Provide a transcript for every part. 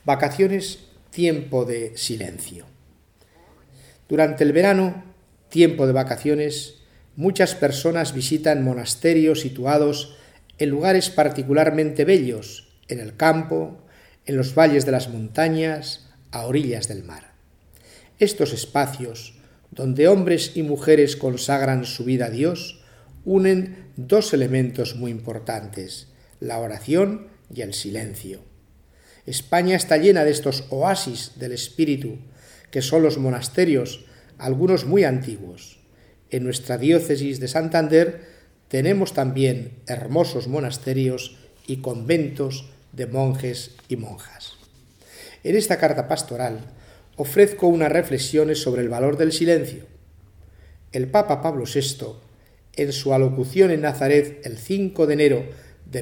Vacaciones, tiempo de silencio. Durante el verano, tiempo de vacaciones, muchas personas visitan monasterios situados en lugares particularmente bellos, en el campo, en los valles de las montañas, a orillas del mar. Estos espacios, donde hombres y mujeres consagran su vida a Dios, unen dos elementos muy importantes, la oración y el silencio. España está llena de estos oasis del espíritu, que son los monasterios, algunos muy antiguos. En nuestra diócesis de Santander tenemos también hermosos monasterios y conventos de monjes y monjas. En esta carta pastoral ofrezco unas reflexiones sobre el valor del silencio. El Papa Pablo VI, en su alocución en Nazaret el 5 de enero de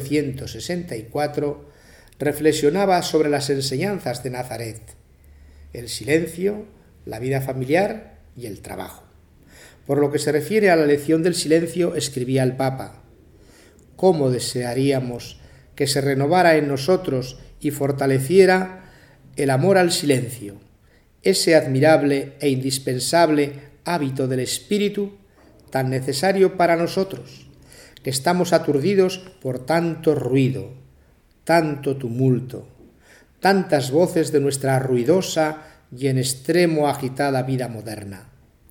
1964, reflexionaba sobre las enseñanzas de Nazaret, el silencio, la vida familiar y el trabajo. Por lo que se refiere a la lección del silencio, escribía el Papa: ¿cómo desearíamos que se renovara en nosotros y fortaleciera el amor al silencio, ese admirable e indispensable hábito del espíritu tan necesario para nosotros, que estamos aturdidos por tanto ruido, tanto tumulto, tantas voces de nuestra ruidosa y en extremo agitada vida moderna?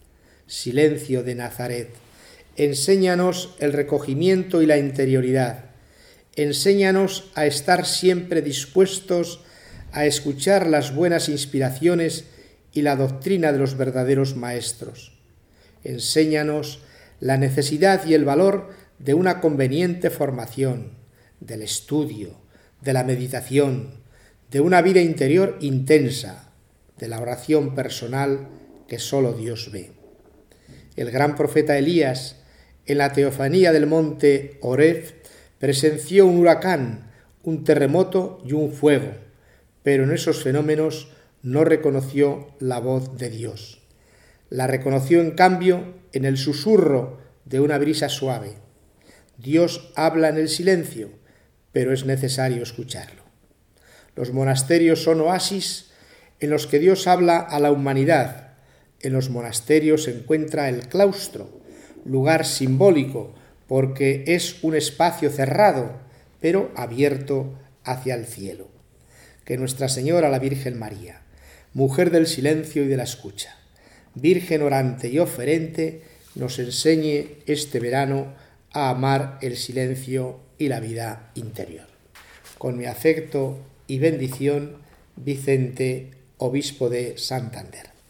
Silencio de Nazaret, enséñanos el recogimiento y la interioridad. Enséñanos a estar siempre dispuestos a escuchar las buenas inspiraciones y la doctrina de los verdaderos maestros. Enséñanos la necesidad y el valor de una conveniente formación, del estudio, de la meditación, de una vida interior intensa, de la oración personal que solo Dios ve. El gran profeta Elías, en la teofanía del monte Horeb, presenció un huracán, un terremoto y un fuego, pero en esos fenómenos no reconoció la voz de Dios. La reconoció, en cambio, en el susurro de una brisa suave. Dios habla en el silencio, pero es necesario escucharlo. Los monasterios son oasis en los que Dios habla a la humanidad. En los monasterios se encuentra el claustro, lugar simbólico porque es un espacio cerrado, pero abierto hacia el cielo. Que Nuestra Señora, la Virgen María, mujer del silencio y de la escucha, Virgen orante y oferente, nos enseñe este verano a amar el silencio y la vida interior. Con mi afecto y bendición, Vicente, obispo de Santander.